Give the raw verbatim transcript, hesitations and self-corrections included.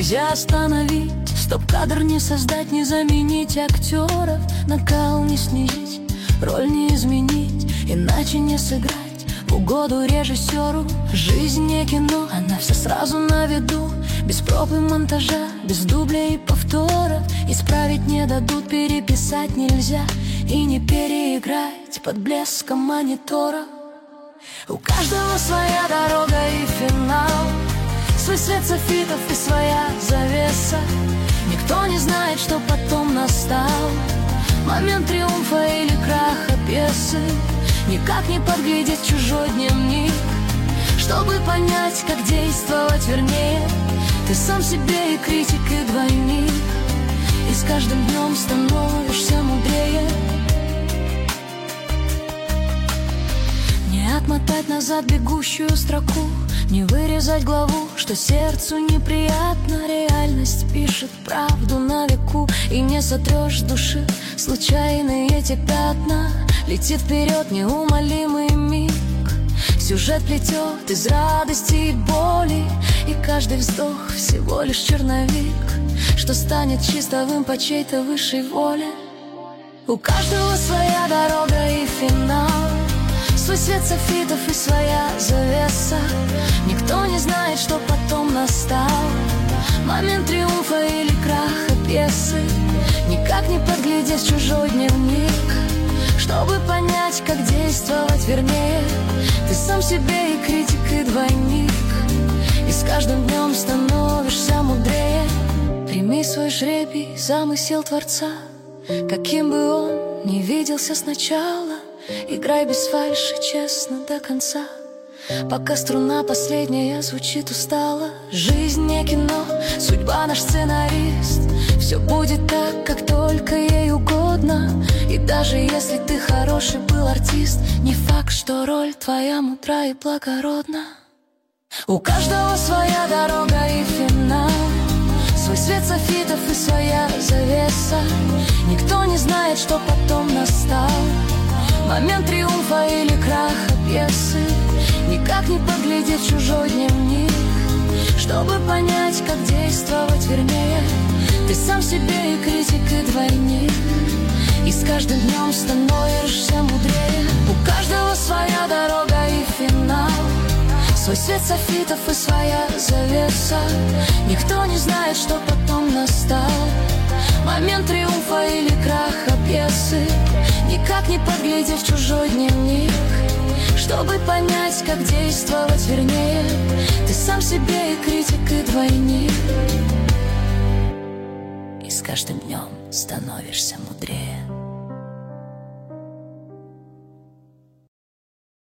нельзя остановить. Стоп-кадр не создать, не заменить актеров. Накал не снизить, роль не изменить, иначе не сыграть в угоду режиссеру. Жизнь не кино, она вся сразу на виду. Без проб и монтажа, без дублей и повторов. Исправить не дадут, переписать нельзя и не переиграть под блеском монитора. У каждого своя дорога и финал, свой свет софитов и своя завеса. Никто не знает, что потом настал момент триумфа или краха пьесы. Никак не подглядеть чужой дневник, чтобы понять, как действовать вернее. Ты сам себе и критик, и двойник, и с каждым днем становишься мудрее. Не отмотать назад бегущую строку, не вырезать главу, что сердцу неприятно. Реальность пишет правду на веку, и не сотрешь с души случайные эти пятна. Летит вперед неумолимый миг, сюжет плетет из радости и боли, и каждый вздох всего лишь черновик, что станет чистовым по чьей-то высшей воле. У каждого своя дорога и финал, свой свет софитов и своя завеса. Никто не знает, что потом настал момент триумфа или краха пьесы. Никак не подглядеть чужой дневник, чтобы понять, как действовать вернее. Ты сам себе и критик, и двойник, и с каждым днем становишься мудрее. Прими свой жребий, замысел Творца, каким бы он ни виделся сначала. Играй без фальши, честно до конца, пока струна последняя звучит устало. Жизнь не кино, судьба наш сценарист. Все будет так, как только ей угодно. И даже если ты хороший был артист, не факт, что роль твоя мудра и благородна. У каждого своя дорога и финал, свой свет софитов и своя завеса. Никто не знает, что потом настал момент триумфа или краха пьесы. Никак не подглядеть чужой дневник, чтобы понять, как действовать вернее. Ты сам себе и критик, и двойник, и с каждым днем становишься мудрее. У каждого своя дорога и финал, свой свет софитов и своя завеса. Никто не знает, что потом настал момент триумфа или краха пьесы. Никак не подглядеть чужой дневник, чтобы понять, как действовать вернее. Ты сам себе и критик, и двойник, и с каждым днем становишься мудрее.